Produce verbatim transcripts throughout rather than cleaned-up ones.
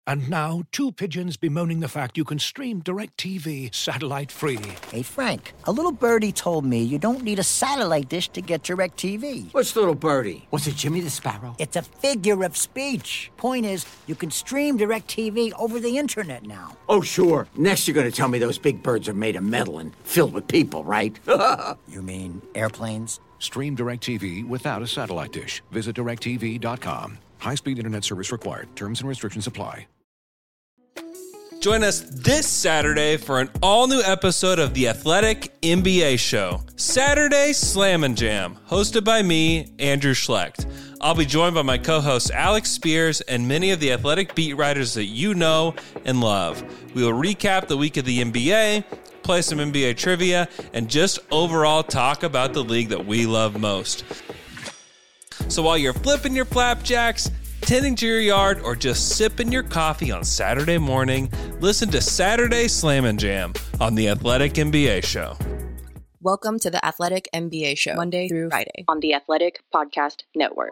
And now, two pigeons bemoaning the fact you can stream DirecTV satellite-free. Hey, Frank, a little birdie told me you don't need a satellite dish to get DirecTV. What's little birdie? Was it Jimmy the Sparrow? It's a figure of speech. Point is, you can stream DirecTV over the internet now. Oh, sure. Next you're going to tell me those big birds are made of metal and filled with people, right? You mean airplanes? Stream DirecTV without a satellite dish. Visit direct T V dot com. High-speed internet service required. Terms and restrictions apply. Join us this Saturday for an all-new episode of The Athletic N B A Show, Saturday Slam and Jam, hosted by me, Andrew Schlecht. I'll be joined by my co-hosts Alex Spears and many of the Athletic beat writers that you know and love. We will recap the week of the N B A, play some N B A trivia, and just overall talk about the league that we love most. So while you're flipping your flapjacks, tending to your yard, or just sipping your coffee on Saturday morning, listen to Saturday Slam and Jam on The Athletic N B A Show. Welcome to The Athletic N B A Show, Monday through Friday on The Athletic Podcast Network.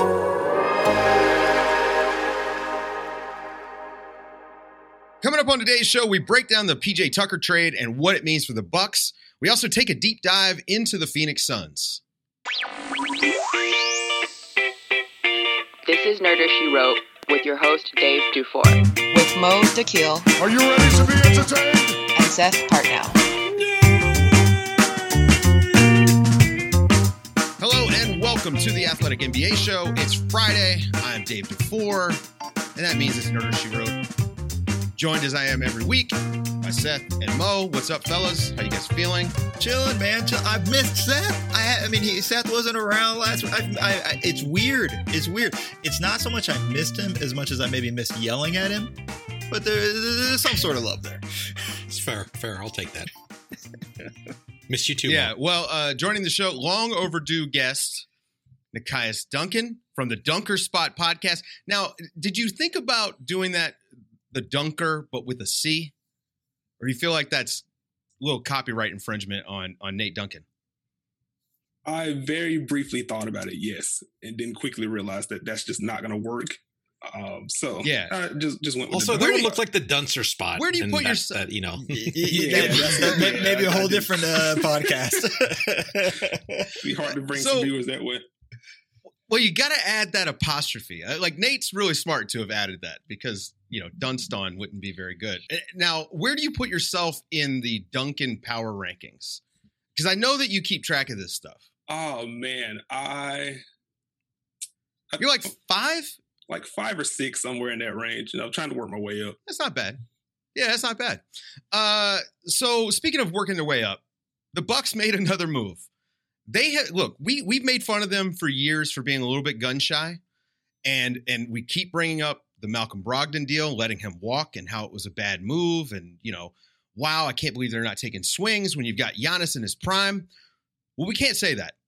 Coming up on today's show, we break down the P J Tucker trade and what it means for the Bucks. We also take a deep dive into the Phoenix Suns. This is Nerder She Wrote with your host, Dave Dufour. With Mo Dakhil. Are you ready to be entertained? And Seth Partnow. Hello and welcome to the Athletic N B A Show. It's Friday. I'm Dave Dufour, and that means it's Nerder She Wrote. Joined as I am every week by Seth and Mo. What's up, fellas? How you guys feeling? Chilling, man. Chill. I've missed Seth. I, I mean, he, Seth wasn't around last week. I, I, I, it's weird. It's weird. It's not so much I missed him as much as I maybe missed yelling at him. But there, there's some sort of love there. It's fair. Fair. I'll take that. Missed you too. Yeah. Mo. Well, uh, joining the show, long overdue guest, Nekias Duncan from the Dunker Spot podcast. Now, did you think about doing that? The Dunker, but with a C? Or do you feel like that's a little copyright infringement on, on Nate Duncan? I very briefly thought about it, yes, and then quickly realized that that's just not going to work. Um, so yeah, I just just went with also the that would look like the Dunster spot. Where do you put that, yourself? That, you know, yeah, that's, that's maybe a whole different uh, podcast. It'd be hard to bring so, some viewers that way. Well, you got to add that apostrophe. Like Nate's really smart to have added that because, you know, Dunston wouldn't be very good. Now, where do you put yourself in the Duncan power rankings? Because I know that you keep track of this stuff. Oh man, I you're like five, like five or six, somewhere in that range. And I'm trying to work my way up. That's not bad. Yeah, that's not bad. Uh, so speaking of working their way up, the Bucks made another move. They had look, we we've made fun of them for years for being a little bit gun shy, and and we keep bringing up the Malcolm Brogdon deal, letting him walk, and how it was a bad move, and you know, wow, I can't believe they're not taking swings when you've got Giannis in his prime. Well, we can't say that.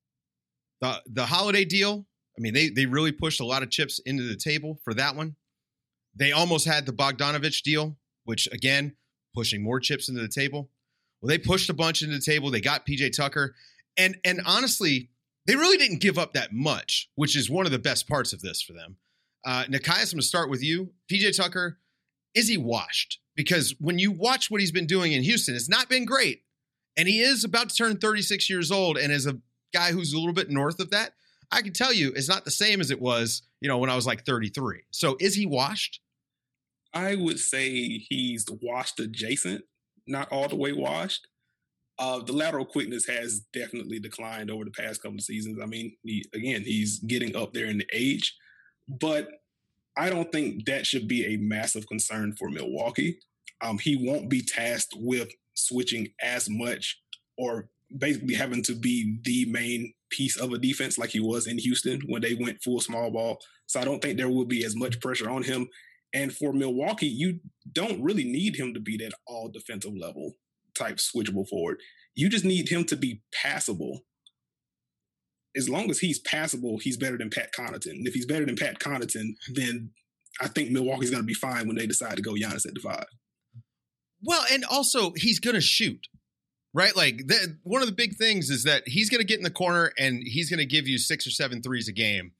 The the Holiday deal, I mean, they they really pushed a lot of chips into the table for that one. They almost had the Bogdanovich deal, which again, pushing more chips into the table. Well, they pushed a bunch into the table. They got P J Tucker. And and honestly, they really didn't give up that much, which is one of the best parts of this for them. Uh, Nekias, I'm going to start with you. P J Tucker, is he washed? Because when you watch what he's been doing in Houston, it's not been great. And he is about to turn thirty-six years old. And as a guy who's a little bit north of that, I can tell you it's not the same as it was, you know, when I was like thirty-three. So is he washed? I would say he's washed adjacent, not all the way washed. Uh, the lateral quickness has definitely declined over the past couple of seasons. I mean, he, again, he's getting up there in the age, but I don't think that should be a massive concern for Milwaukee. Um, he won't be tasked with switching as much or basically having to be the main piece of a defense like he was in Houston when they went full small ball. So I don't think there will be as much pressure on him. And for Milwaukee, you don't really need him to be that all defensive level type switchable forward. You just need him to be passable. As long as he's passable, he's better than Pat Connaughton. And if he's better than Pat Connaughton, then I think Milwaukee's going to be fine when they decide to go Giannis at the five. Well, and also he's going to shoot, right? Like the, one of the big things is that he's going to get in the corner and he's going to give you six or seven threes a game.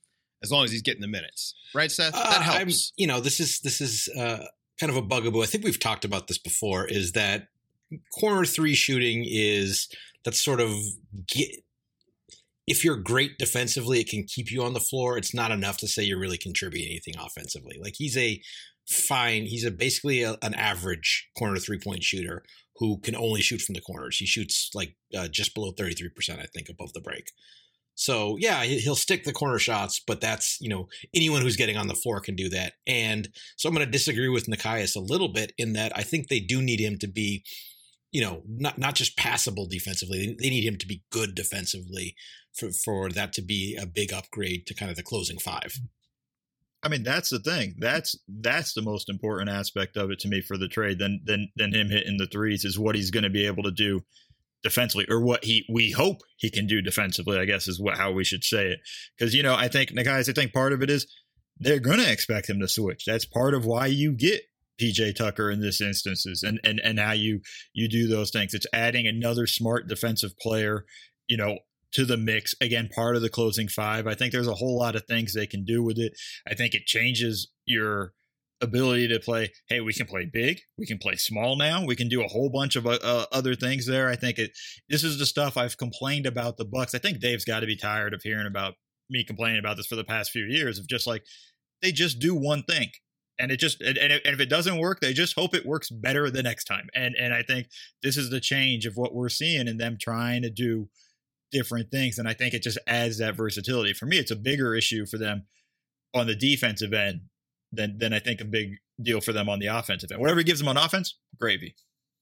as long as he's getting the minutes, right, Seth? Uh, That I'm, helps. you know, this is this is uh, kind of a bugaboo. I think we've talked about this before. Is that corner three shooting is that's sort of get, if you're great defensively, it can keep you on the floor. It's not enough to say you're really contributing anything offensively. Like he's a fine, he's a basically a, an average corner three point shooter who can only shoot from the corners. He shoots like uh, just below thirty-three percent, I think, above the break. So yeah, he'll stick the corner shots, but that's, you know, anyone who's getting on the floor can do that. And so I'm going to disagree with Nekias a little bit in that I think they do need him to be, you know, not, not just passable defensively. They need him to be good defensively for, for that to be a big upgrade to kind of the closing five. I mean, that's the thing. That's that's the most important aspect of it to me for the trade than than than him hitting the threes is what he's going to be able to do defensively, or what he we hope he can do defensively, I guess is what how we should say it. Because, you know, I think, guys, I think part of it is they're going to expect him to switch. That's part of why you get P J Tucker in this instances and and and how you you do those things. It's adding another smart defensive player, you know, to the mix. Again, part of the closing five. I think there's a whole lot of things they can do with it. I think it changes your ability to play. Hey, we can play big. We can play small now. We can do a whole bunch of uh, other things there. I think it. This is the stuff I've complained about the Bucks. I think Dave's got to be tired of hearing about me complaining about this for the past few years of just like they just do one thing. And it just and, and if it doesn't work, they just hope it works better the next time. And and I think this is the change of what we're seeing in them trying to do different things. And I think it just adds that versatility. For me, it's a bigger issue for them on the defensive end than than I think a big deal for them on the offensive end. Whatever he gives them on offense, gravy.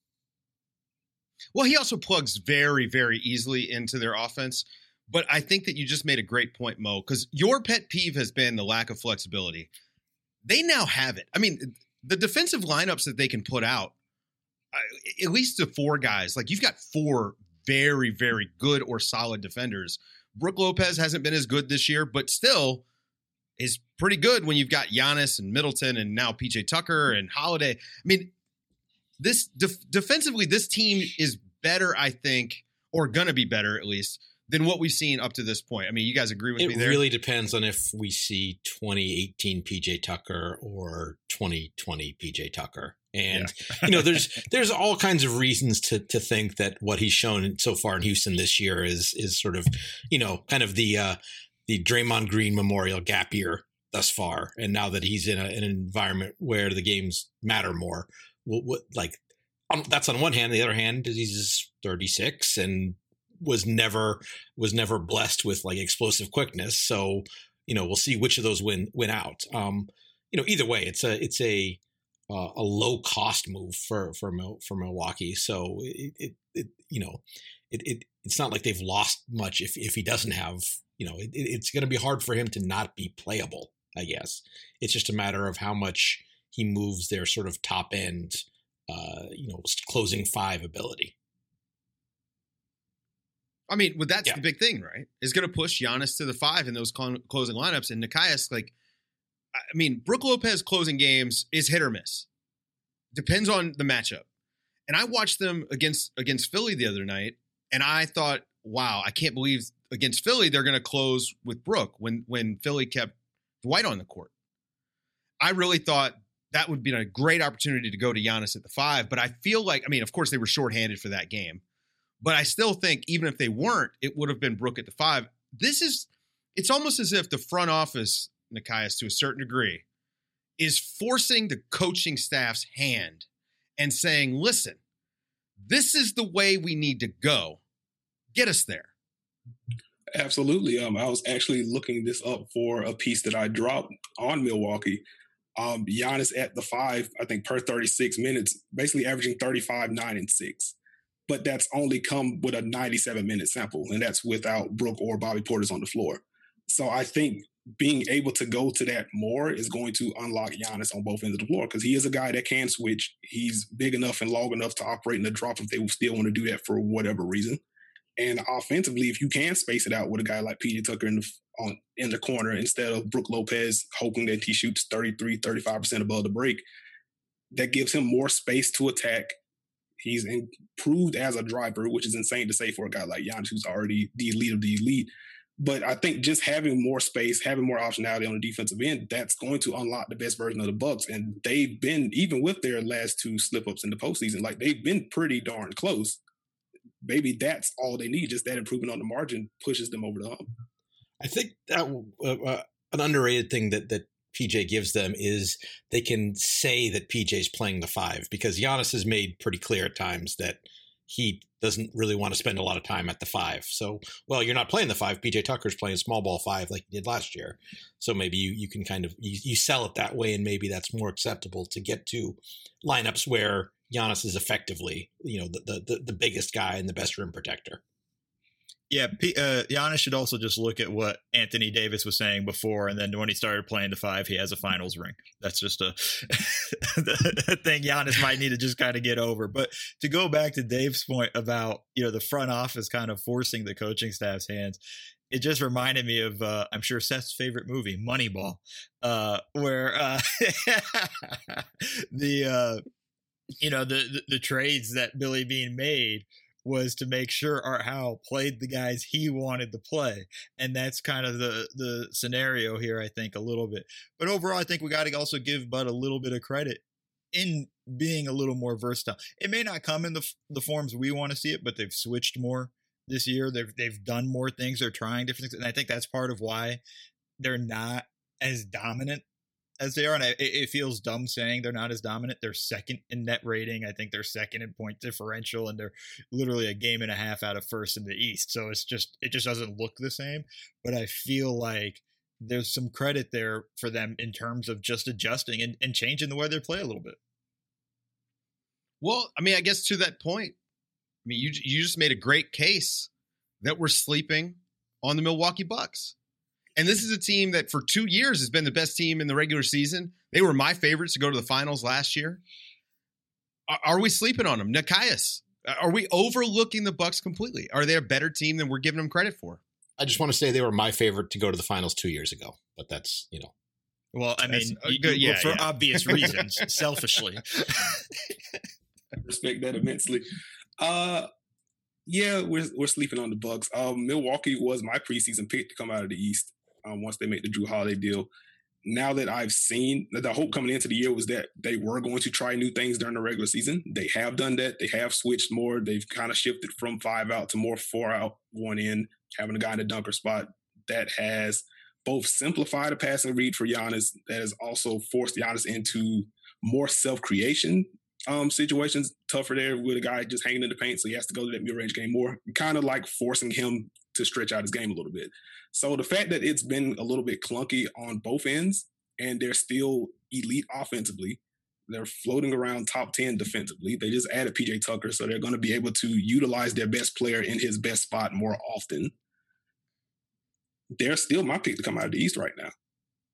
Well, he also plugs very, very easily into their offense. But I think that you just made a great point, Mo, because your pet peeve has been the lack of flexibility. They now have it. I mean, the defensive lineups that they can put out, uh, at least the four guys, like you've got four very, very good or solid defenders. Brook Lopez hasn't been as good this year, but still is pretty good when you've got Giannis and Middleton and now P J Tucker and Holiday. I mean, this def- defensively, this team is better, I think, or going to be better at least, than what we've seen up to this point. I mean, you guys agree with it me there? It really depends on if we see twenty eighteen P J Tucker or twenty twenty P J Tucker. And, yeah. you know, there's there's all kinds of reasons to to think that what he's shown so far in Houston this year is is sort of, you know, kind of the uh, the Draymond Green Memorial gap year thus far. And now that he's in, a, in an environment where the games matter more, what, what like um, that's on one hand. The other hand, he's thirty-six and was never was never blessed with like explosive quickness. So, you know, we'll see which of those win win out. Um, you know, either way, it's a it's a uh, a low cost move for for for Milwaukee. So it, it, it you know it, it it's not like they've lost much if if he doesn't have, you know, it, it's going to be hard for him to not be playable. I guess it's just a matter of how much he moves their sort of top end, uh, you know, closing five ability. I mean, well, that's yeah. the big thing, right? Is going to push Giannis to the five in those cl- closing lineups. And Nekias, like, I mean, Brook Lopez closing games is hit or miss. Depends on the matchup. And I watched them against against Philly the other night, and I thought, wow, I can't believe against Philly they're going to close with Brook when when Philly kept Dwight on the court. I really thought that would be a great opportunity to go to Giannis at the five, but I feel like, I mean, of course they were shorthanded for that game. But I still think even if they weren't, it would have been Brook at the five. This is, it's almost as if the front office, Nekias, to a certain degree, is forcing the coaching staff's hand and saying, listen, this is the way we need to go. Get us there. Absolutely. Um, I was actually looking this up for a piece that I dropped on Milwaukee. Um, Giannis at the five, I think per thirty-six minutes, basically averaging thirty-five, nine, and six. But that's only come with a ninety-seven minute sample, and that's without Brook or Bobby Portis on the floor. So I think being able to go to that more is going to unlock Giannis on both ends of the floor, because he is a guy that can switch. He's big enough and long enough to operate in the drop if they still want to do that for whatever reason. And offensively, if you can space it out with a guy like P J Tucker in the on in the corner instead of Brook Lopez hoping that he shoots thirty-three, thirty-five percent above the break, that gives him more space to attack. He's improved as a driver, which is insane to say for a guy like Giannis, who's already the elite of the elite. But I think just having more space, having more optionality on the defensive end, that's going to unlock the best version of the Bucks. And they've been, even with their last two slip-ups in the postseason, like they've been pretty darn close. Maybe that's all they need. Just that improvement on the margin pushes them over the hump. I think that uh, uh, an underrated thing that that P J gives them is they can say that P J's playing the five, because Giannis has made pretty clear at times that he doesn't really want to spend a lot of time at the five. So, well, you're not playing the five. P J Tucker's playing small ball five like he did last year. So maybe you, you can kind of, you, you sell it that way, and maybe that's more acceptable to get to lineups where Giannis is effectively, you know, the, the, the biggest guy and the best rim protector. Yeah, P- uh, Giannis should also just look at what Anthony Davis was saying before, and then when he started playing the five, he has a finals ring. That's just a, a thing Giannis might need to just kind of get over. But to go back to Dave's point about, you know, the front office kind of forcing the coaching staff's hands, it just reminded me of, uh, I'm sure Seth's favorite movie, Moneyball, uh, where uh, the, uh, you know, the, the the trades that Billy Beane made was to make sure Art Howell played the guys he wanted to play. And that's kind of the, the scenario here, I think, a little bit. But overall, I think we got to also give Bud a little bit of credit in being a little more versatile. It may not come in the the forms we want to see it, but they've switched more this year. They've, they've done more things. They're trying different things. And I think that's part of why they're not as dominant as they are. And it, it feels dumb saying they're not as dominant. They're second in net rating. I think they're second in point differential, and they're literally a game and a half out of first in the East. So it's just, it just doesn't look the same, but I feel like there's some credit there for them in terms of just adjusting and, and changing the way they play a little bit. Well, I mean, I guess to that point, I mean, you, you just made a great case that we're sleeping on the Milwaukee Bucks. And this is a team that for two years has been the best team in the regular season. They were my favorites to go to the finals last year. Are, are we sleeping on them? Nikias, are we overlooking the Bucks completely? Are they a better team than we're giving them credit for? I just want to say they were my favorite to go to the finals two years ago, but that's, you know. Well, I mean, uh, good, you, yeah, for yeah. obvious reasons, selfishly. I respect that immensely. Uh, yeah, we're we're sleeping on the Bucks. Um, Milwaukee was my preseason pick to come out of the East. Um, once they make the Drew Holiday deal. Now that I've seen, the hope coming into the year was that they were going to try new things during the regular season. They have done that. They have switched more. They've kind of shifted from five out to more four out, one in, having a guy in the dunker spot. That has both simplified a passing read for Giannis, that has also forced Giannis into more self-creation um, situations, tougher there with a guy just hanging in the paint, so he has to go to that mid-range game more, kind of like forcing him to stretch out his game a little bit. So the fact that it's been a little bit clunky on both ends, and they're still elite offensively, they're floating around top ten defensively. They just added P J Tucker, so they're going to be able to utilize their best player in his best spot more often. They're still my pick to come out of the East right now.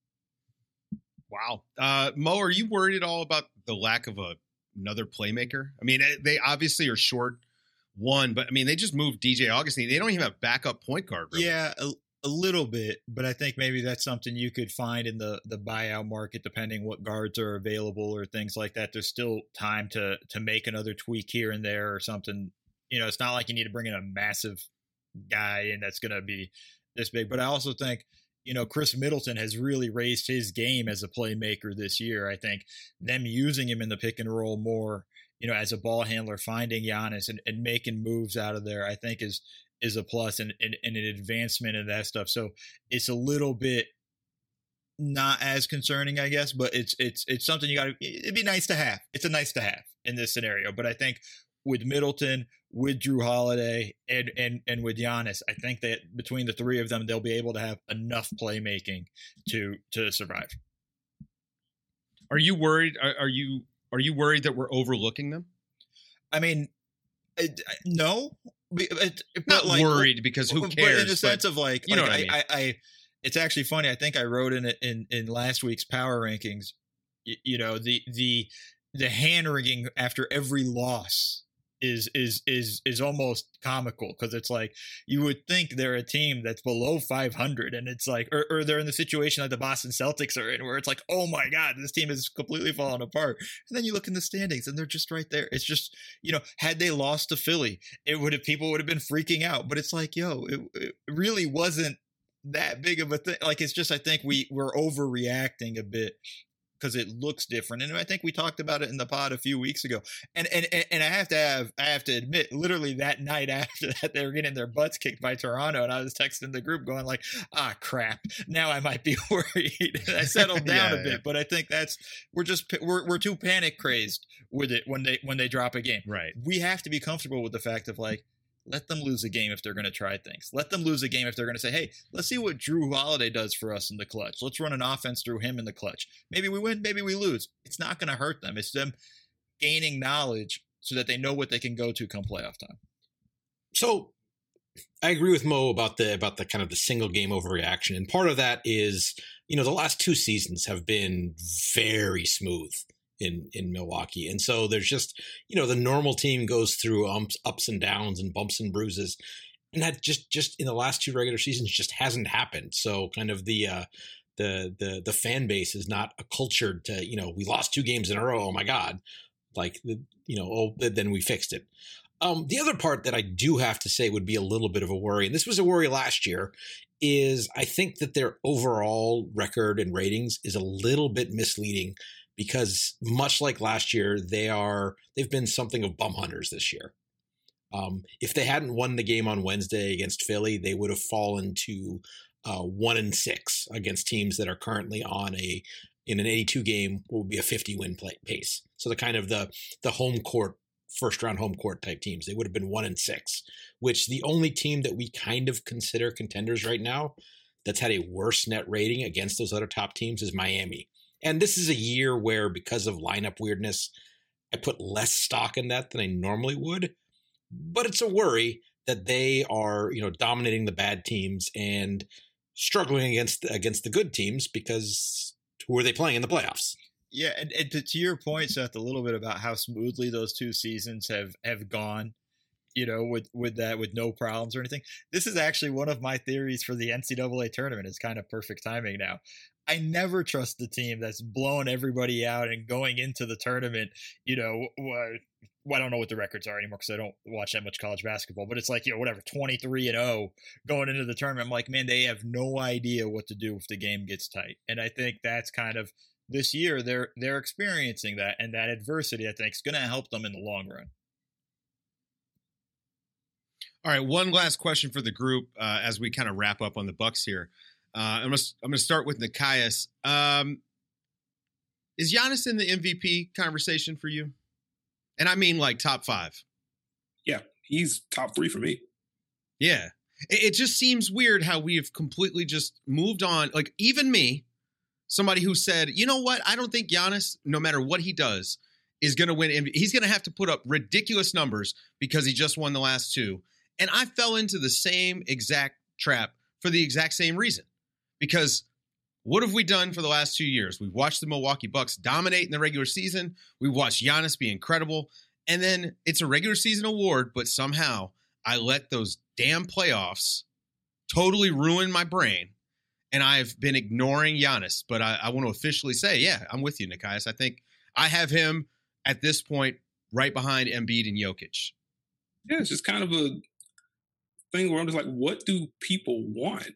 Wow. Uh, Mo, are you worried at all about the lack of a, another playmaker? I mean, they obviously are short one, but I mean, they just moved D J Augustine. They don't even have backup point guard. Really. Yeah, a, a little bit, but I think maybe that's something you could find in the the buyout market, depending what guards are available or things like that. There's still time to to make another tweak here and there or something. You know, it's not like you need to bring in a massive guy and that's going to be this big. But I also think, you know, Chris Middleton has really raised his game as a playmaker this year. I think them using him in the pick and roll more, you know, as a ball handler, finding Giannis and, and making moves out of there, I think is is a plus and, and, and an advancement in that stuff. So it's a little bit not as concerning, I guess, but it's it's it's something you got to, it'd be nice to have. It's a nice to have in this scenario. But I think with Middleton, with Drew Holiday, and and and with Giannis, I think that between the three of them, they'll be able to have enough playmaking to to survive. Are you worried? Are, are you are you worried that we're overlooking them? I mean, it, no, it, it, not like, worried because who cares? But in the sense of like, you know like, what I mean. I, I, I, it's actually funny. I think I wrote in it in in last week's power rankings. You, you know, the the the hand wringing after every loss is is is is almost comical, because it's like you would think they're a team that's below five hundred, and it's like, or, or they're in the situation that the Boston Celtics are in, where it's like, oh my god, this team is completely falling apart. And then you look in the standings and they're just right there. It's just, you know, had they lost to Philly, it would have, people would have been freaking out. But it's like, yo, it, it really wasn't that big of a thing. Like, it's just, I think we we're overreacting a bit because it looks different. And I think we talked about it in the pod a few weeks ago. And and and I have to have I have to admit, literally that night after that, they were getting their butts kicked by Toronto, and I was texting the group going like, ah, crap. Now I might be worried. I settled down yeah, a bit, yeah. but I think that's we're just we're we're too panic crazed with it when they when they drop a game. Right. We have to be comfortable with the fact of like, let them lose a game if they're going to try things. Let them lose a game if they're going to say, hey, let's see what Drew Holiday does for us in the clutch. Let's run an offense through him in the clutch. Maybe we win, maybe we lose. It's not going to hurt them. It's them gaining knowledge so that they know what they can go to come playoff time. So I agree with Mo about the about the kind of the single game overreaction. And part of that is, you know, the last two seasons have been very smooth in in Milwaukee. And so there's just, you know, the normal team goes through ups, ups and downs and bumps and bruises. And that just just in the last two regular seasons just hasn't happened. So kind of the uh, the the the fan base is not acculturated to, you know, we lost two games in a row. Oh my God. Like, the, you know, oh, then we fixed it. Um, the other part that I do have to say would be a little bit of a worry, and this was a worry last year, is I think that their overall record and ratings is a little bit misleading. Because much like last year, they are they've been something of bum hunters this year. Um, if they hadn't won the game on Wednesday against Philly, they would have fallen to uh, one and six against teams that are currently on a in an eighty-two game what would be a fifty win play pace. So the kind of the the home court first round home court type teams, they would have been one and six. Which the only team that we kind of consider contenders right now that's had a worse net rating against those other top teams is Miami. And this is a year where, because of lineup weirdness, I put less stock in that than I normally would. But it's a worry that they are, you know, dominating the bad teams and struggling against against the good teams because who are they playing in the playoffs? Yeah, and, and to, to your point, Seth, a little bit about how smoothly those two seasons have have gone, you know, with with that, with no problems or anything. This is actually one of my theories for the N C double A tournament. It's kind of perfect timing now. I never trust the team that's blowing everybody out and going into the tournament. You know, well, I don't know what the records are anymore because I don't watch that much college basketball, but it's like, you know, whatever, twenty-three and oh going into the tournament. I'm like, man, they have no idea what to do if the game gets tight. And I think that's kind of this year they're they're experiencing that, and that adversity, I think, is going to help them in the long run. All right, one last question for the group uh, as we kind of wrap up on the Bucks here. Uh, I'm going I'm to start with Nekias. Um, is Giannis in the M V P conversation for you? And I mean like top five. Yeah, he's top three for me. Yeah. It, it just seems weird how we have completely just moved on. Like, even me, somebody who said, you know what? I don't think Giannis, no matter what he does, is going to win M V P. He's going to have to put up ridiculous numbers because he just won the last two. And I fell into the same exact trap for the exact same reason. Because what have we done for the last two years? We've watched the Milwaukee Bucks dominate in the regular season. We've watched Giannis be incredible. And then it's a regular season award, but somehow I let those damn playoffs totally ruin my brain. And I've been ignoring Giannis. But I, I want to officially say, yeah, I'm with you, Nekias. I think I have him at this point right behind Embiid and Jokic. Yeah, it's just kind of a thing where I'm just like, what do people want?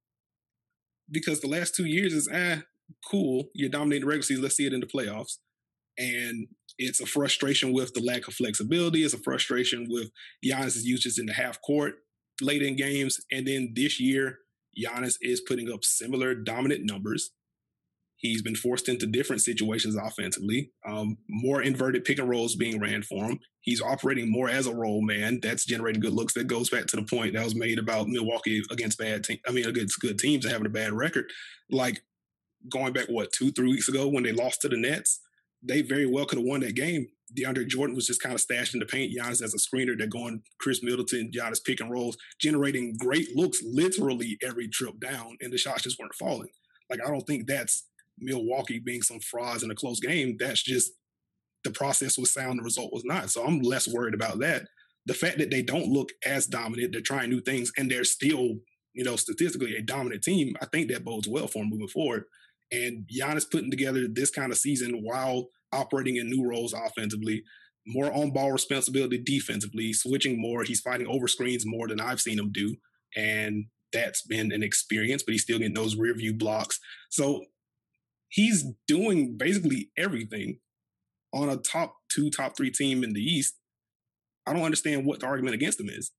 Because the last two years is, ah, cool, you're dominating the regular season, let's see it in the playoffs. And it's a frustration with the lack of flexibility. It's a frustration with Giannis' usage in the half court late in games. And then this year, Giannis is putting up similar dominant numbers. He's been forced into different situations offensively, um, more inverted pick and rolls being ran for him. He's operating more as a role man. That's generating good looks. That goes back to the point that was made about Milwaukee against bad teams. I mean, against good teams and having a bad record. Like going back, what, two, three weeks ago when they lost to the Nets, they very well could have won that game. DeAndre Jordan was just kind of stashed in the paint. Giannis as a screener, they're going Chris Middleton, Giannis pick and rolls, generating great looks literally every trip down, and the shots just weren't falling. Like, I don't think that's Milwaukee being some frauds in a close game. That's just the process was sound, the result was not. So I'm less worried about that. The fact that they don't look as dominant, they're trying new things, and they're still, you know, statistically a dominant team, I think that bodes well for them moving forward. And Giannis putting together this kind of season while operating in new roles offensively, more on-ball responsibility defensively, switching more. He's fighting over screens more than I've seen him do. And that's been an experience, but he's still getting those rear view blocks. So he's doing basically everything on a top two, top three team in the East. I don't understand what the argument against him is.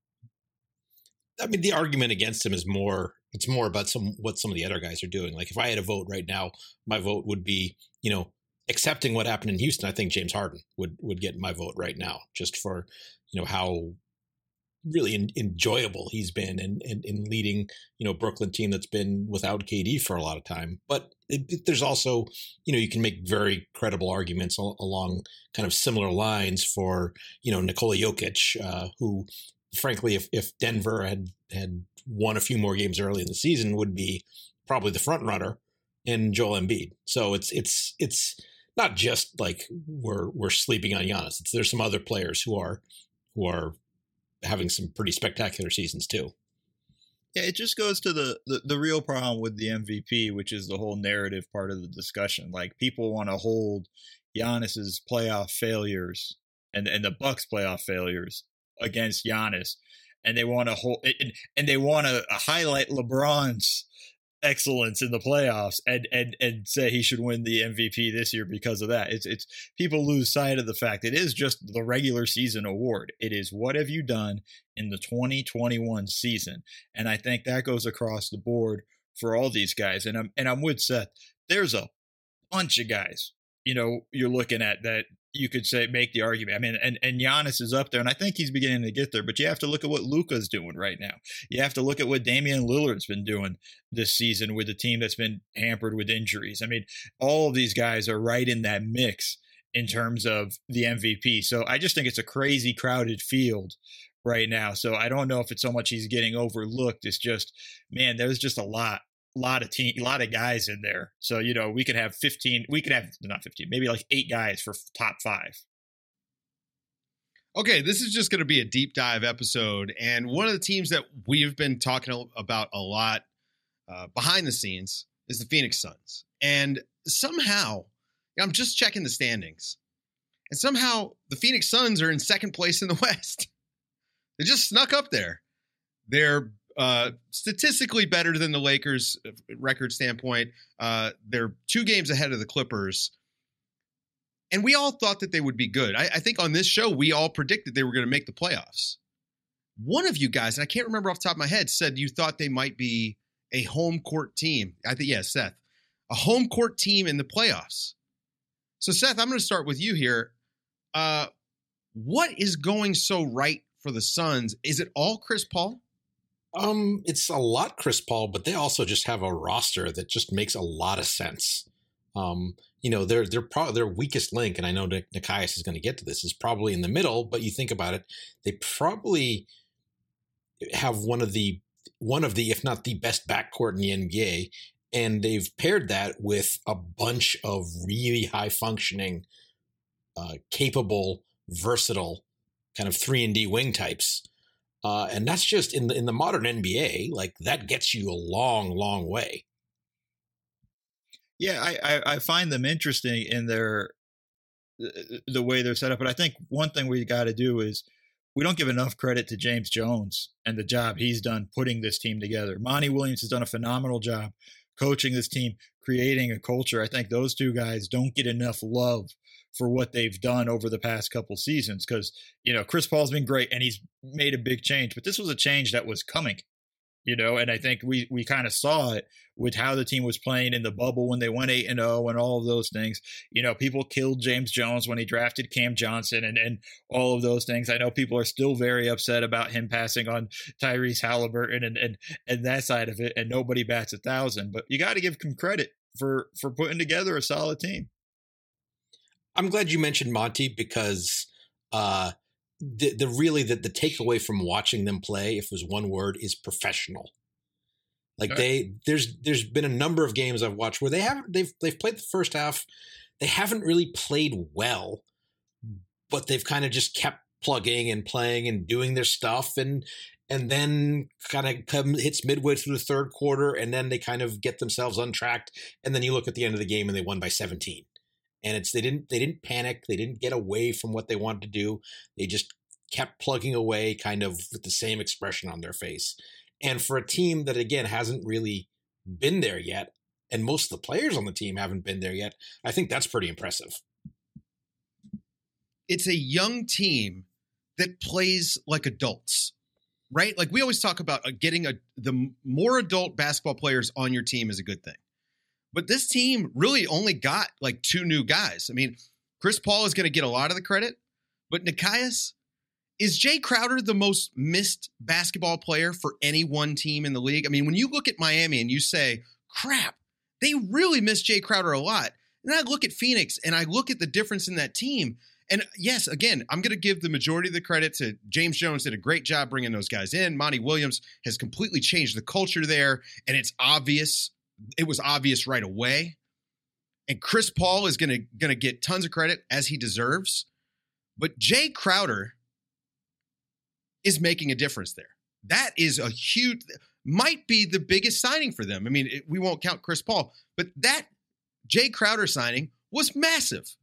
I mean, the argument against him is more, it's more about some what some of the other guys are doing. Like if I had a vote right now, my vote would be, you know, accepting what happened in Houston. I think James Harden would, would get my vote right now, just for, you know, how really in, enjoyable he's been in, in, in leading, you know, Brooklyn team that's been without K D for a lot of time. But it, it, there's also, you know, you can make very credible arguments al- along kind of similar lines for, you know, Nikola Jokic, uh, who frankly, if, if Denver had, had won a few more games early in the season, would be probably the front runner in Joel Embiid. So it's, it's, it's not just like we're, we're sleeping on Giannis. It's, there's some other players who are, who are, having some pretty spectacular seasons too. Yeah, it just goes to the, the the real problem with the M V P, which is the whole narrative part of the discussion. Like people want to hold Giannis's playoff failures and and the Bucks playoff failures against Giannis, and they want to hold and, and they want to highlight LeBron's excellence in the playoffs and and and say he should win the M V P this year because of that. It's it's people lose sight of the fact it is just the regular season award. It is what have you done in the twenty twenty-one season, and I think that goes across the board for all these guys. And I'm and I'm with Seth. There's a bunch of guys, you know, you're looking at that you could say make the argument. I mean, and, and Giannis is up there, and I think he's beginning to get there, but you have to look at what Luka's doing right now. You have to look at what Damian Lillard's been doing this season with a team that's been hampered with injuries. I mean, all of these guys are right in that mix in terms of the M V P. So I just think it's a crazy crowded field right now. So I don't know if it's so much he's getting overlooked. It's just, man, there's just a lot. lot of team, a lot of guys in there. So, you know, we could have fifteen, we could have not fifteen, maybe like eight guys for top five. Okay. This is just going to be a deep dive episode. And one of the teams that we've been talking about a lot uh, behind the scenes is the Phoenix Suns. And somehow, I'm just checking the standings, and somehow the Phoenix Suns are in second place in the West. They just snuck up there. They're Uh, statistically better than the Lakers record standpoint. Uh, they're two games ahead of the Clippers. And we all thought that they would be good. I, I think on this show, we all predicted they were going to make the playoffs. One of you guys, and I can't remember off the top of my head, said you thought they might be a home court team. I think, yeah, Seth, a home court team in the playoffs. So Seth, I'm going to start with you here. Uh, what is going so right for the Suns? Is it all Chris Paul? Um, it's a lot Chris Paul, but they also just have a roster that just makes a lot of sense. Um, you know, their their pro- their weakest link, and I know Nick Nikias is going to get to this, is probably in the middle. But you think about it, they probably have one of the one of the, if not the best backcourt in the N B A, and they've paired that with a bunch of really high functioning, uh, capable, versatile, kind of three and D wing types. Uh, and that's just in the in the modern N B A, like that gets you a long, long way. Yeah, I, I, I find them interesting in their the way they're set up. But I think one thing we got to do is we don't give enough credit to James Jones and the job he's done putting this team together. Monty Williams has done a phenomenal job coaching this team, creating a culture. I think those two guys don't get enough love for what they've done over the past couple seasons. Cause you know, Chris Paul's been great and he's made a big change, but this was a change that was coming, you know? And I think we, we kind of saw it with how the team was playing in the bubble when they went eight and oh and all of those things. You know, people killed James Jones when he drafted Cam Johnson and, and all of those things. I know people are still very upset about him passing on Tyrese Halliburton and, and, and that side of it. And nobody bats a thousand, but you got to give him credit for, for putting together a solid team. I'm glad you mentioned Monty because uh, the the really the, the takeaway from watching them play, if it was one word, is professional. Like okay. they there's there's been a number of games I've watched where they haven't they've they've played the first half, they haven't really played well, but they've kind of just kept plugging and playing and doing their stuff, and and then kind of come hits midway through the third quarter, and then they kind of get themselves untracked, and then you look at the end of the game and they won by seventeen. And it's they didn't they didn't panic. They didn't get away from what they wanted to do. They just kept plugging away, kind of with the same expression on their face. And for a team that, again, hasn't really been there yet, and most of the players on the team haven't been there yet, I think that's pretty impressive. It's a young team that plays like adults, right? Like we always talk about uh, getting a the more adult basketball players on your team is a good thing. But this team really only got like two new guys. I mean, Chris Paul is going to get a lot of the credit, but Nekias, is Jay Crowder the most missed basketball player for any one team in the league? I mean, when you look at Miami and you say, crap, they really miss Jay Crowder a lot. And I look at Phoenix and I look at the difference in that team. And yes, again, I'm going to give the majority of the credit to James Jones. Did a great job bringing those guys in. Monty Williams has completely changed the culture there. And it's obvious. It was obvious right away. And Chris Paul is going to, going to get tons of credit as he deserves. But Jay Crowder is making a difference there. That is a huge, might be the biggest signing for them. I mean, it, we won't count Chris Paul, but that Jay Crowder signing was massive.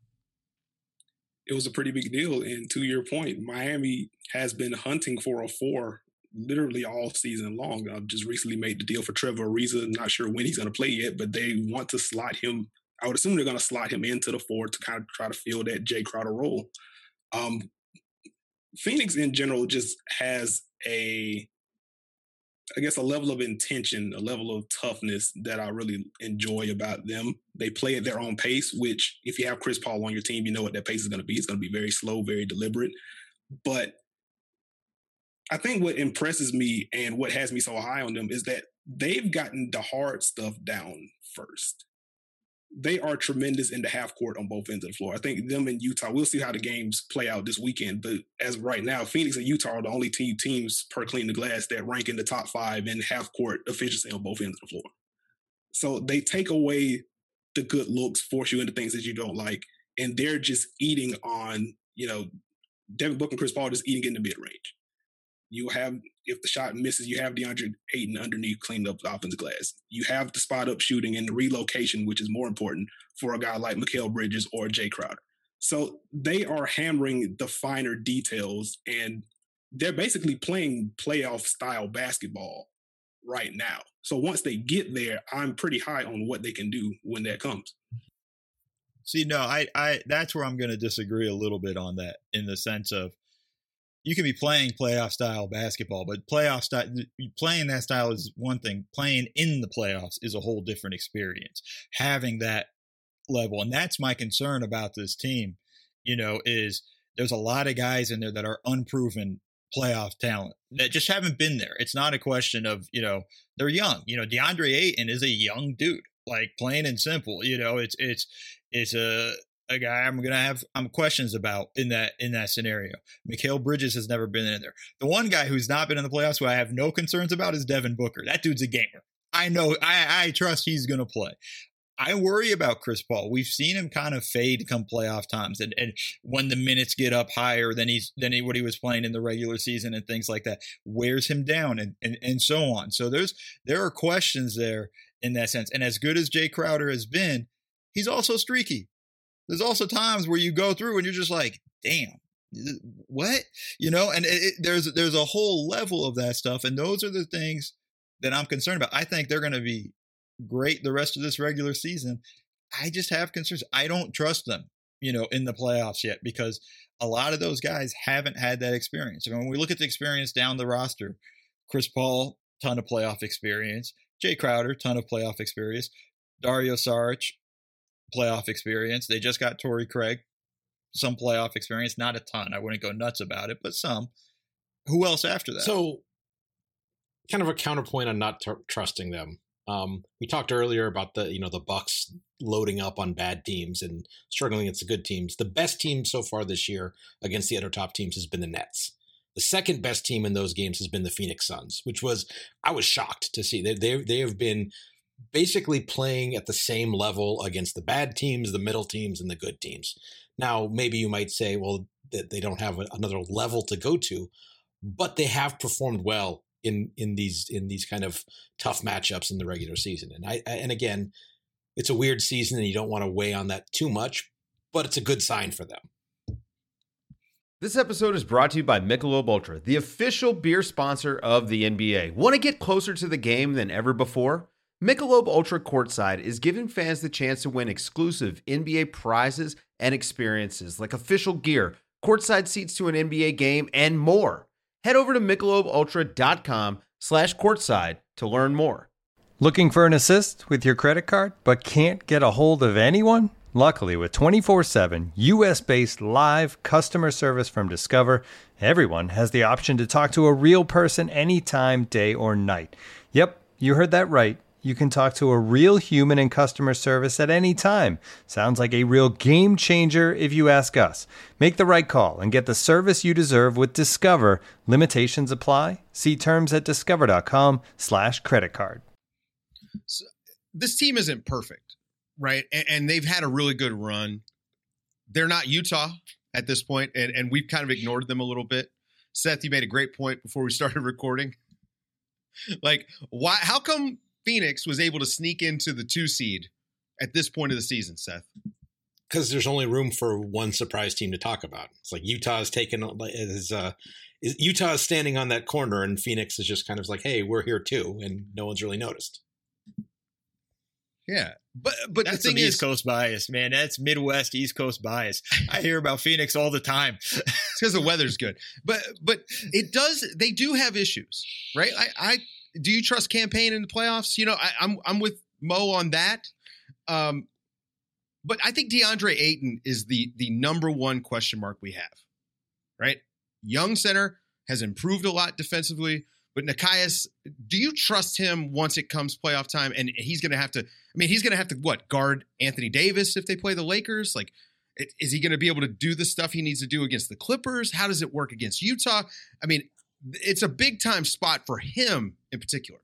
It was a pretty big deal. And to your point, Miami has been hunting for a four literally all season long. I've just recently made the deal for Trevor Ariza. Not sure when he's going to play yet, but they want to slot him. I would assume they're going to slot him into the four to kind of try to fill that Jay Crowder role. Um, Phoenix in general just has a, I guess, a level of intention, a level of toughness that I really enjoy about them. They play at their own pace, which if you have Chris Paul on your team, you know what that pace is going to be. It's going to be very slow, very deliberate. But I think what impresses me and what has me so high on them is that they've gotten the hard stuff down first. They are tremendous in the half court on both ends of the floor. I think them and Utah, we'll see how the games play out this weekend. But as of right now, Phoenix and Utah are the only team teams per Clean the Glass that rank in the top five in half court efficiency on both ends of the floor. So they take away the good looks, force you into things that you don't like. And they're just eating on, you know, Devin Booker and Chris Paul just eating in the mid range. You have, if the shot misses, you have DeAndre Ayton underneath cleaning up the offensive glass. You have the spot up shooting and the relocation, which is more important for a guy like Mikal Bridges or Jay Crowder. So they are hammering the finer details, and they're basically playing playoff style basketball right now. So once they get there, I'm pretty high on what they can do when that comes. See, no, I, I, that's where I'm going to disagree a little bit on that, in the sense of, you can be playing playoff style basketball, but playoff style, playing that style is one thing. Playing in the playoffs is a whole different experience. Having that level, and that's my concern about this team, you know, is there's a lot of guys in there that are unproven playoff talent that just haven't been there. It's not a question of, you know, they're young. You know, DeAndre Ayton is a young dude, like plain and simple. You know, it's it's it's a a guy I'm gonna have um, questions about in that in that scenario. Mikal Bridges has never been in there. The one guy who's not been in the playoffs who I have no concerns about is Devin Booker. That dude's a gamer. I know. I, I trust he's gonna play. I worry about Chris Paul. We've seen him kind of fade come playoff times, and, and when the minutes get up higher than he's than he, what he was playing in the regular season and things like that, wears him down and, and and so on. So there's there are questions there in that sense. And as good as Jay Crowder has been, he's also streaky. There's also times where you go through and you're just like, damn, what? You know, and it, it, there's there's a whole level of that stuff. And those are the things that I'm concerned about. I think they're going to be great the rest of this regular season. I just have concerns. I don't trust them, you know, in the playoffs yet, because a lot of those guys haven't had that experience. I mean, when we look at the experience down the roster, Chris Paul, ton of playoff experience. Jay Crowder, ton of playoff experience. Dario Saric, playoff experience. They just got Torrey Craig, some playoff experience, not a ton. I wouldn't go nuts about it, but some. Who else after that? So, kind of a counterpoint on not tr- trusting them. Um, we talked earlier about the, you know, the Bucks loading up on bad teams and struggling against the good teams. The best team so far this year against the other top teams has been the Nets. The second best team in those games has been the Phoenix Suns, which was, I was shocked to see. They they they have been basically playing at the same level against the bad teams, the middle teams, and the good teams. Now, maybe you might say, well, that they don't have another level to go to, but they have performed well in in these in these kind of tough matchups in the regular season. And I and again, it's a weird season, and you don't want to weigh on that too much, but it's a good sign for them. This episode is brought to you by Michelob Ultra, the official beer sponsor of the N B A. Want to get closer to the game than ever before? Michelob Ultra Courtside is giving fans the chance to win exclusive N B A prizes and experiences like official gear, courtside seats to an N B A game, and more. Head over to michelobultra.com slash courtside to learn more. Looking for an assist with your credit card but can't get a hold of anyone? Luckily, with twenty-four seven U S-based live customer service from Discover, everyone has the option to talk to a real person anytime, day or night. Yep, you heard that right. You can talk to a real human in customer service at any time. Sounds like a real game changer if you ask us. Make the right call and get the service you deserve with Discover. Limitations apply. See terms at discover.com slash credit card. So, this team isn't perfect, right? And, and they've had a really good run. They're not Utah at this point, and, and we've kind of ignored them a little bit. Seth, you made a great point before we started recording. Like, why? How come Phoenix was able to sneak into the two seed at this point of the season, Seth? Because there's only room for one surprise team to talk about. It's like Utah is taking is uh, is Utah is standing on that corner, and Phoenix is just kind of like, hey, we're here too, and no one's really noticed. Yeah, but but that's the thing some is, East Coast bias, man. That's Midwest East Coast bias. I hear about Phoenix all the time. It's because the weather's good, but but it does. They do have issues, right? I, I do you trust campaign in the playoffs? You know, I, I'm I'm with Mo on that. Um, but I think DeAndre Ayton is the the number one question mark we have, right? Young center has improved a lot defensively. But Nekias, do you trust him once it comes playoff time? And he's going to have to, I mean, he's going to have to, what, guard Anthony Davis if they play the Lakers? Like, it, is he going to be able to do the stuff he needs to do against the Clippers? How does it work against Utah? I mean, it's a big time spot for him in particular.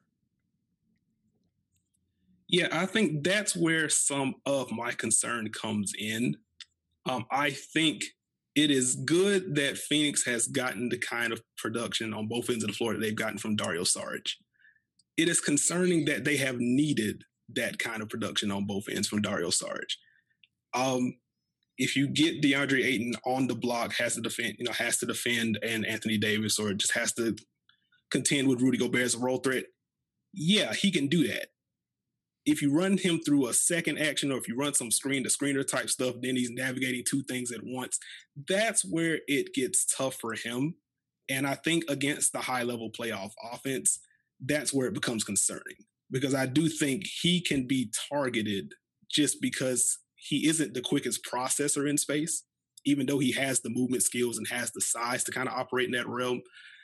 Yeah, I think that's where some of my concern comes in. Um, I think it is good that Phoenix has gotten the kind of production on both ends of the floor that they've gotten from Dario Saric. It is concerning that they have needed that kind of production on both ends from Dario Saric. Um, if you get DeAndre Ayton on the block, has to defend, you know, has to defend and Anthony Davis, or just has to contend with Rudy Gobert as a role threat, yeah, he can do that. If you run him through a second action, or if you run some screen to screener type stuff, then he's navigating two things at once. That's where it gets tough for him. And I think against the high level playoff offense, that's where it becomes concerning, because I do think he can be targeted just because he isn't the quickest processor in space, even though he has the movement skills and has the size to kind of operate in that realm.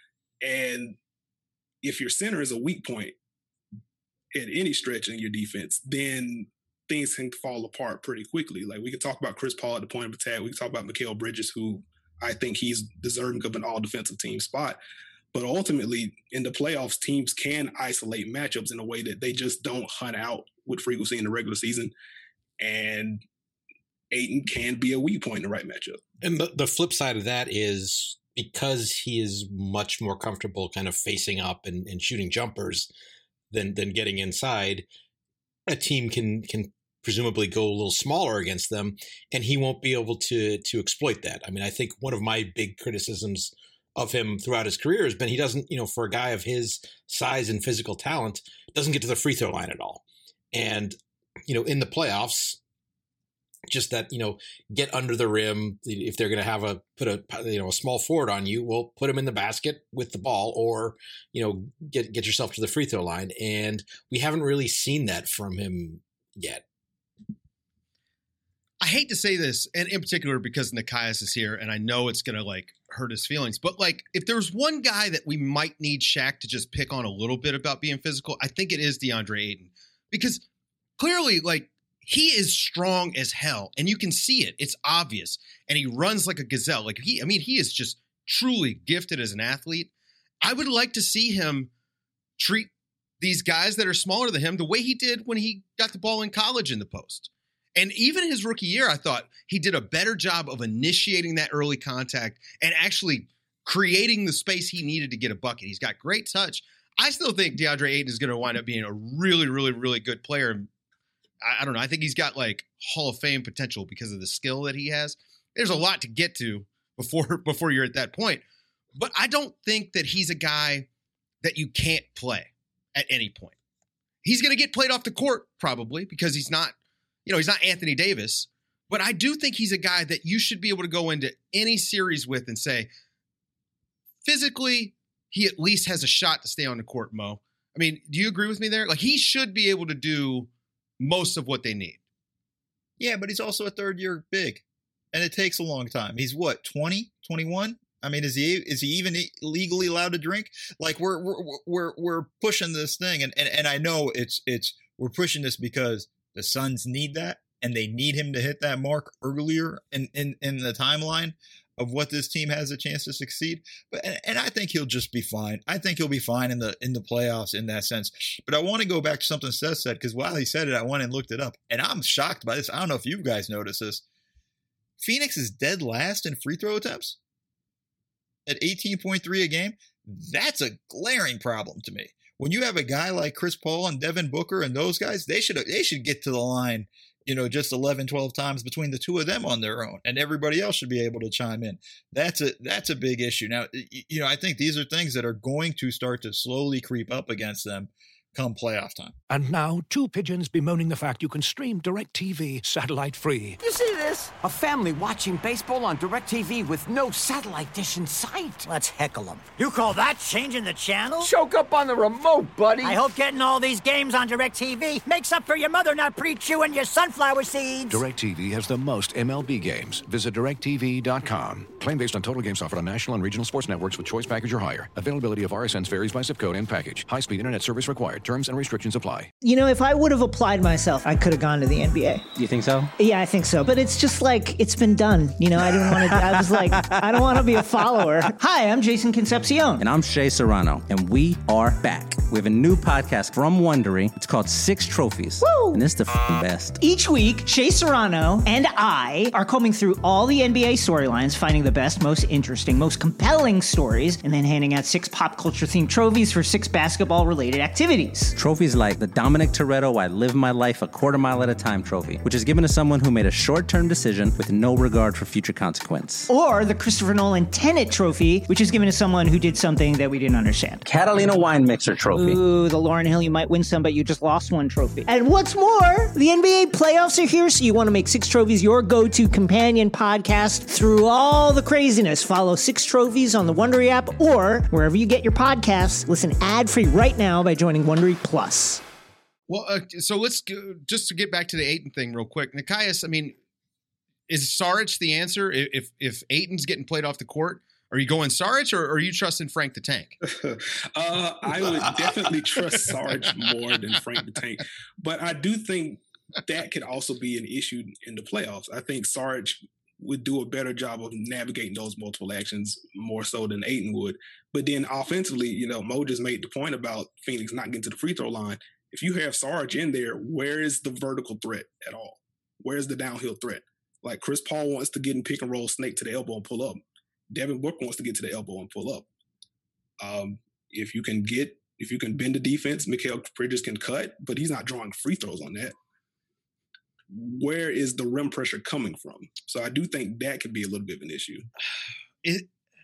And if your center is a weak point at any stretch in your defense, then things can fall apart pretty quickly. Like, we can talk about Chris Paul at the point of attack. We can talk about Mikal Bridges, who I think he's deserving of an all-defensive team spot. But ultimately, in the playoffs, teams can isolate matchups in a way that they just don't hunt out with frequency in the regular season. And Ayton can be a weak point in the right matchup. And the, the flip side of that is, because he is much more comfortable kind of facing up and, and shooting jumpers than than getting inside, a team can can presumably go a little smaller against them, and he won't be able to to exploit that. I mean, I think one of my big criticisms of him throughout his career has been he doesn't, you know, for a guy of his size and physical talent, doesn't get to the free throw line at all. And, you know, in the playoffs, just that, you know, get under the rim. If they're going to have a, put a, you know, a small forward on you, well, put him in the basket with the ball, or, you know, get, get yourself to the free throw line. And we haven't really seen that from him yet. I hate to say this, and in particular because Nekias is here, and I know it's going to like hurt his feelings, but like, if there's one guy that we might need Shaq to just pick on a little bit about being physical, I think it is DeAndre Ayton, because clearly, like, he is strong as hell, and you can see it. It's obvious, and he runs like a gazelle. Like he, I mean, he is just truly gifted as an athlete. I would like to see him treat these guys that are smaller than him the way he did when he got the ball in college in the post. And even his rookie year, I thought he did a better job of initiating that early contact and actually creating the space he needed to get a bucket. He's got great touch. I still think DeAndre Ayton is going to wind up being a really, really, really good player. I, I don't know. I think he's got like Hall of Fame potential because of the skill that he has. There's a lot to get to, before before you're at that point. But I don't think that he's a guy that you can't play at any point. He's going to get played off the court probably because he's not, you know, he's not Anthony Davis. But I do think he's a guy that you should be able to go into any series with and say, physically, he at least has a shot to stay on the court, Mo. I mean, do you agree with me there? Like, he should be able to do most of what they need. Yeah, but he's also a third-year big, and it takes a long time. He's what, twenty, twenty-one? I mean, is he is he even legally allowed to drink? Like, we're we're we're we're pushing this thing, and and, and I know it's it's we're pushing this because the Suns need that, and they need him to hit that mark earlier in in, in the timeline of what this team has a chance to succeed. But and, and I think he'll just be fine. I think he'll be fine in the in the playoffs in that sense. But I want to go back to something Seth said, because while he said it, I went and looked it up, and I'm shocked by this. I don't know if you guys noticed this. Phoenix is dead last in free throw attempts at eighteen point three a game. That's a glaring problem to me. When you have a guy like Chris Paul and Devin Booker and those guys, they should they should get to the line, you know, just eleven, twelve times between the two of them on their own, and everybody else should be able to chime in. That's a that's a big issue. Now, you know, I think these are things that are going to start to slowly creep up against them come playoff time. And now, two pigeons bemoaning the fact you can stream DirecTV satellite-free. You see this? A family watching baseball on DirecTV with no satellite dish in sight. Let's heckle them. You call that changing the channel? Choke up on the remote, buddy. I hope getting all these games on DirecTV makes up for your mother not pre-chewing your sunflower seeds. DirecTV has the most M L B games. Visit direct T V dot com. Claim based on total games offered on national and regional sports networks with choice package or higher. Availability of R S Ns varies by zip code and package. High-speed internet service required. Terms and restrictions apply. You know, if I would have applied myself, I could have gone to the N B A. You think so? Yeah, I think so. But it's just like, it's been done. You know, I didn't want to, I was like, I don't want to be a follower. Hi, I'm Jason Concepcion. And I'm Shea Serrano. And we are back. We have a new podcast from Wondery. It's called Six Trophies. Woo! And it's the f***ing best. Each week, Shea Serrano and I are combing through all the N B A storylines, finding the best, most interesting, most compelling stories, and then handing out six pop culture themed trophies for six basketball-related activities. Trophies like the Dominic Toretto I Live My Life a Quarter Mile at a Time trophy, which is given to someone who made a short-term decision with no regard for future consequence. Or the Christopher Nolan Tenet trophy, which is given to someone who did something that we didn't understand. Catalina Wine Mixer trophy. Ooh, the Lauryn Hill, you might win some, but you just lost one trophy. And what's more, the N B A playoffs are here, so you want to make Six Trophies your go-to companion podcast through all the craziness. Follow Six Trophies on the Wondery app or wherever you get your podcasts. Listen ad-free right now by joining Wondery Plus. Well, uh, so let's go, just to get back to the Ayton thing real quick. Nekias, I mean, is Saric the answer? If if Ayton's getting played off the court, are you going Saric or, or are you trusting Frank the Tank? uh, I would definitely trust Saric more than Frank the Tank. But I do think that could also be an issue in the playoffs. I think Saric would do a better job of navigating those multiple actions more so than Ayton would. But then offensively, you know, Mo just made the point about Phoenix not getting to the free throw line. If you have Saric in there, where is the vertical threat at all? Where's the downhill threat? Like Chris Paul wants to get in pick and roll, snake to the elbow and pull up. Devin Booker wants to get to the elbow and pull up. Um, if you can get, if you can bend the defense, Mikal Bridges can cut, but he's not drawing free throws on that. Where is the rim pressure coming from? So I do think that could be a little bit of an issue. Is,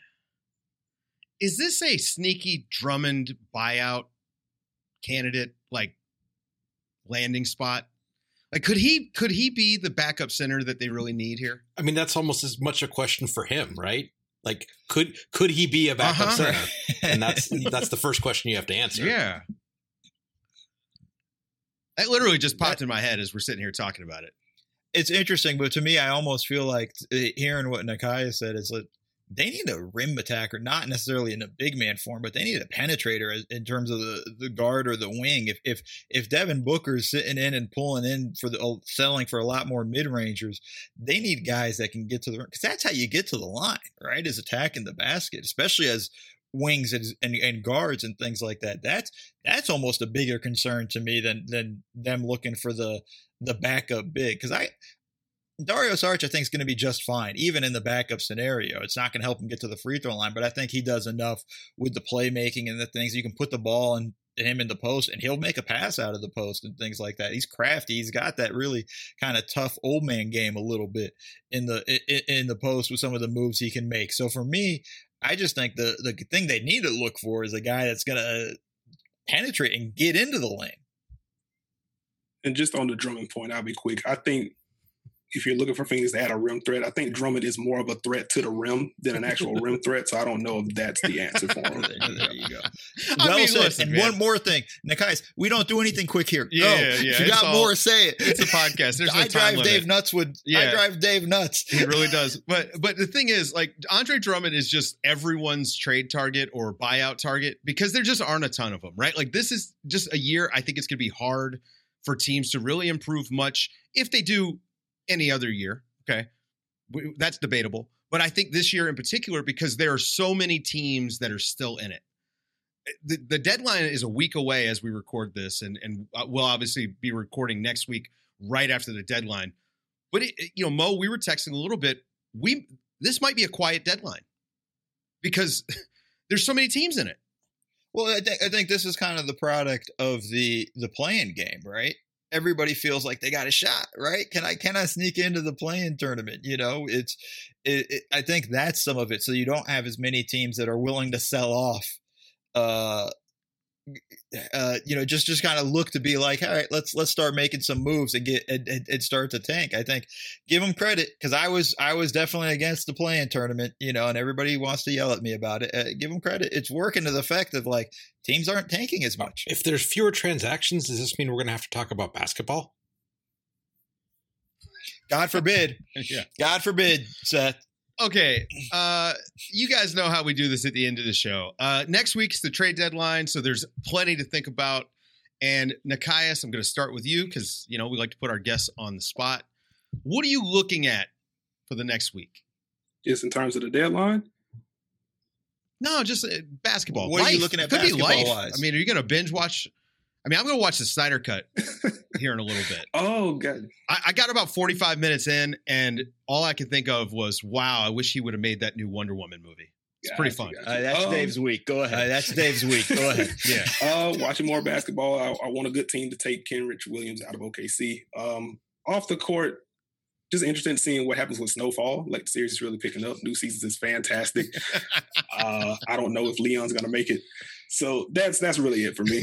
is this a sneaky Drummond buyout candidate, like landing spot? Like, could he could he be the backup center that they really need here? I mean, that's almost as much a question for him, right? Like, could could he be a backup uh-huh. center? And that's that's the first question you have to answer. Yeah. That literally just popped in my head as we're sitting here talking about it. It's interesting, but to me, I almost feel like hearing what Nekias said is like they need a rim attacker, not necessarily in a big man form, but they need a penetrator in terms of the, the guard or the wing. If if if Devin Booker's sitting in and pulling in for the selling for a lot more mid rangers, they need guys that can get to the rim, because that's how you get to the line, right? Is attacking the basket, especially as wings and, and, and guards and things like that. That's that's almost a bigger concern to me than than them looking for the the backup big, because I. Dario Saric, I think, is going to be just fine, even in the backup scenario. It's not going to help him get to the free throw line, but I think he does enough with the playmaking and the things. You can put the ball in, him in the post, and he'll make a pass out of the post and things like that. He's crafty. He's got that really kind of tough old man game a little bit in the in, in the post with some of the moves he can make. So for me, I just think the the thing they need to look for is a guy that's going to penetrate and get into the lane. And just on the Drummond point, I'll be quick. I think if you're looking for Phoenix to add a rim threat, I think Drummond is more of a threat to the rim than an actual rim threat. So I don't know if that's the answer for him. there, there you go. I Well mean, said. listen, and man. one more thing, Nikias, we don't do anything quick here. Yeah, Go. yeah, yeah. If you It's got all- more, say it. It's a podcast. There's no I time drive limit. Dave nuts with. I Yeah. drive Dave nuts. He really does. But but the thing is, like, Andre Drummond is just everyone's trade target or buyout target because there just aren't a ton of them, right? Like, this is just a year. I think it's going to be hard for teams to really improve much if they do any other year. Okay. We- That's debatable. But I think this year in particular, because there are so many teams that are still in it. The, the deadline is a week away as we record this, and, and we'll obviously be recording next week right after the deadline. But, it, you know, Mo, we were texting a little bit. We This might be a quiet deadline because there's so many teams in it. Well, I think I think this is kind of the product of the the playing game, right? Everybody feels like they got a shot, right? Can I can I sneak into the playing tournament? You know, it's it, it, I think that's some of it. So you don't have as many teams that are willing to sell off. Uh, uh, you know, just just kind of look to be like, all right, let's let's start making some moves and get and, and, and start to tank. I think give them credit because I was I was definitely against the playing tournament, you know, and everybody wants to yell at me about it. Uh, give them credit; it's working to the effect of like teams aren't tanking as much. If there's fewer transactions, does this mean we're going to have to talk about basketball? God forbid. Yeah. God forbid, Seth. Okay, uh, you guys know how we do this at the end of the show. Uh, next week's the trade deadline, so there's plenty to think about. And Nikias, I'm going to start with you because, you know, we like to put our guests on the spot. What are you looking at for the next week? Just in terms of the deadline? No, just uh, basketball. What are you Life. looking at Could be life. basketball-wise? I mean, are you going to binge watch? I mean, I'm going to watch the Snyder Cut here in a little bit. Oh, God. I, I got about forty-five minutes in, and all I could think of was, wow, I wish he would have made that new Wonder Woman movie. It's pretty fun. Uh, that's Um, Dave's week. Go ahead. Uh, that's Dave's week. Go ahead. Yeah. Uh, watching more basketball. I, I want a good team to take Kenrich Williams out of O K C. Um, off the court, just interested in seeing what happens with Snowfall. Like, the series is really picking up. New season is fantastic. uh, I don't know if Leon's going to make it. So that's that's really it for me.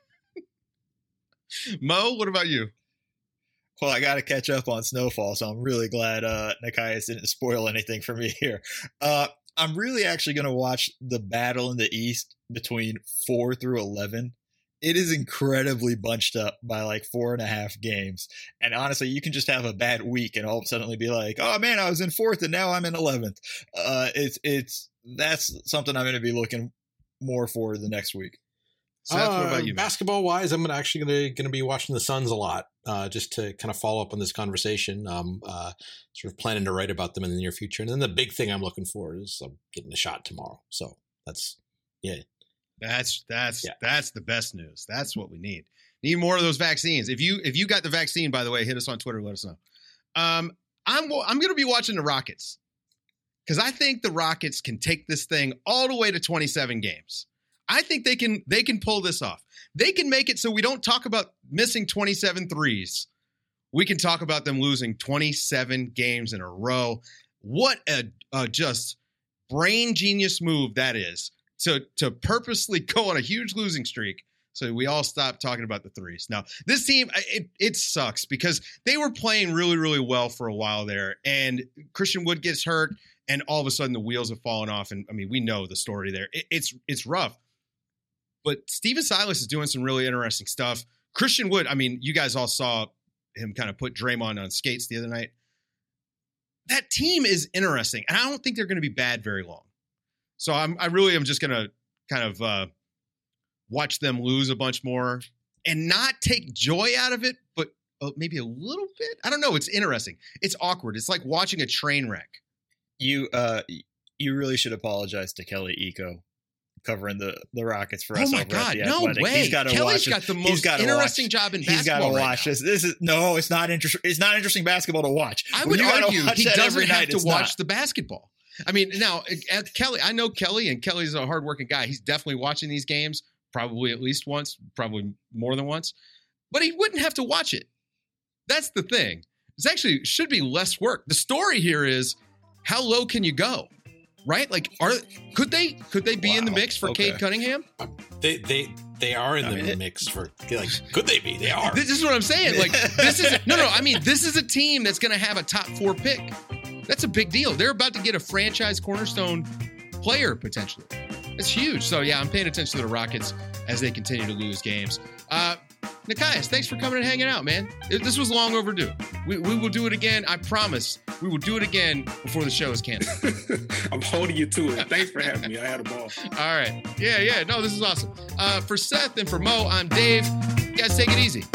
Mo, what about you? Well, I got to catch up on Snowfall, so I'm really glad uh, Nikias didn't spoil anything for me here. Uh, I'm really actually going to watch the battle in the East between four through eleven. It is incredibly bunched up by like four and a half games. And honestly, you can just have a bad week and all of a sudden be like, oh man, I was in fourth and now I'm in eleventh. Uh, it's, it's, that's something I'm going to be looking more for the next week. Seth, what about you? Basketball wise, I'm gonna actually gonna, gonna be watching the Suns a lot, uh, just to kind of follow up on this conversation. Um, uh, sort of planning to write about them in the near future. And then the big thing I'm looking for is I'm getting a shot tomorrow. So that's yeah. That's that's Yeah. that's the best news. That's what we need. Need more of those vaccines. If you if you got the vaccine, by the way, hit us on Twitter. Let us know. Um, I'm I'm going to be watching the Rockets because I think the Rockets can take this thing all the way to twenty-seven games. I think they can they can pull this off. They can make it so we don't talk about missing twenty-seven threes. We can talk about them losing twenty-seven games in a row. What a, a just brain genius move that is to to purposely go on a huge losing streak so we all stop talking about the threes. Now, this team, it, it sucks because they were playing really, really well for a while there, and Christian Wood gets hurt, and all of a sudden the wheels have fallen off, and I mean, we know the story there. It, it's it's rough. But Steven Silas is doing some really interesting stuff. Christian Wood, I mean, you guys all saw him kind of put Draymond on skates the other night. That team is interesting, and I don't think they're going to be bad very long. So I'm, I really am just going to kind of uh, watch them lose a bunch more and not take joy out of it, but uh, maybe a little bit. I don't know. It's interesting. It's awkward. It's like watching a train wreck. You, uh, you really should apologize to Kelly Eco covering the, the Rockets for Oh us. my over God, at the no Athletic. way. He's got to Kelly's watch got it. the He's most gotta interesting watch. job in He's basketball gotta right watch now. this. This is no, it's not interesting. It's not interesting basketball to watch. I When would you gotta argue watch he that doesn't every have night, to it's watch not. the basketball. I mean, now at Kelly, I know Kelly, and Kelly's a hardworking guy. He's definitely watching these games probably at least once, probably more than once, but he wouldn't have to watch it. That's the thing. It's actually should be less work. The story here is how low can you go, right? Like, are could they could they be wow. in the mix for okay. Cade Cunningham? They they they are in I the mean, mix for like. Could they be? They are. This is what I'm saying. Like, this is no no. I mean, this is a team that's going to have a top four pick. That's a big deal. They're about to get a franchise cornerstone player potentially. It's huge. So yeah, I'm paying attention to the Rockets as they continue to lose games. Uh, Nekias, thanks for coming and hanging out, man. This was long overdue. We, we will do it again. I promise. We will do it again before the show is canceled. I'm holding you to it. Thanks for having me. I had a ball. All right. Yeah, yeah. No, this is awesome. Uh, for Seth and for Mo, I'm Dave. You guys take it easy.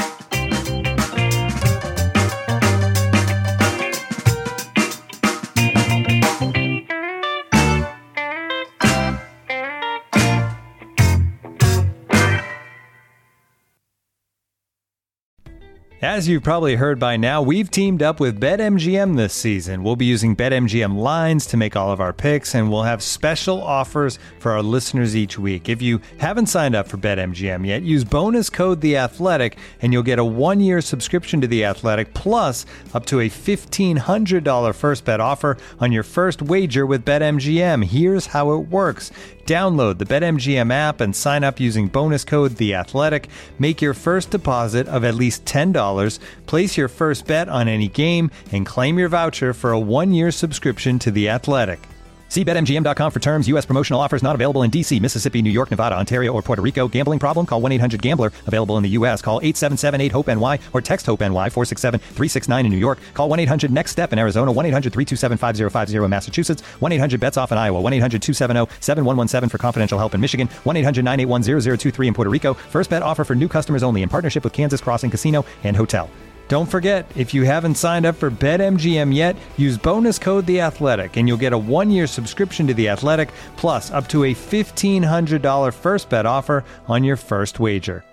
As you've probably heard by now, we've teamed up with BetMGM this season. We'll be using BetMGM lines to make all of our picks, and we'll have special offers for our listeners each week. If you haven't signed up for BetMGM yet, use bonus code The Athletic, and you'll get a one-year subscription to The Athletic, plus up to a fifteen hundred dollars first bet offer on your first wager with BetMGM. Here's how it works. Download the BetMGM app and sign up using bonus code The Athletic. Make your first deposit of at least ten dollars. Place your first bet on any game and claim your voucher for a one-year subscription to The Athletic. See Bet M G M dot com for terms. U S promotional offers not available in D C, Mississippi, New York, Nevada, Ontario, or Puerto Rico. Gambling problem? Call one eight hundred gambler. Available in the U S. Call eight seven seven eight hope N Y or text HOPE-NY four six seven three six nine in New York. Call one eight hundred next step in Arizona. one eight hundred three two seven five zero five zero in Massachusetts. one eight hundred bets off in Iowa. one eight hundred two seven zero seven one one seven for confidential help in Michigan. one eight hundred nine eight one zero zero two three in Puerto Rico. First bet offer for new customers only in partnership with Kansas Crossing Casino and Hotel. Don't forget, if you haven't signed up for BetMGM yet, use bonus code The Athletic, and you'll get a one-year subscription to The Athletic, plus up to a fifteen hundred dollars first bet offer on your first wager.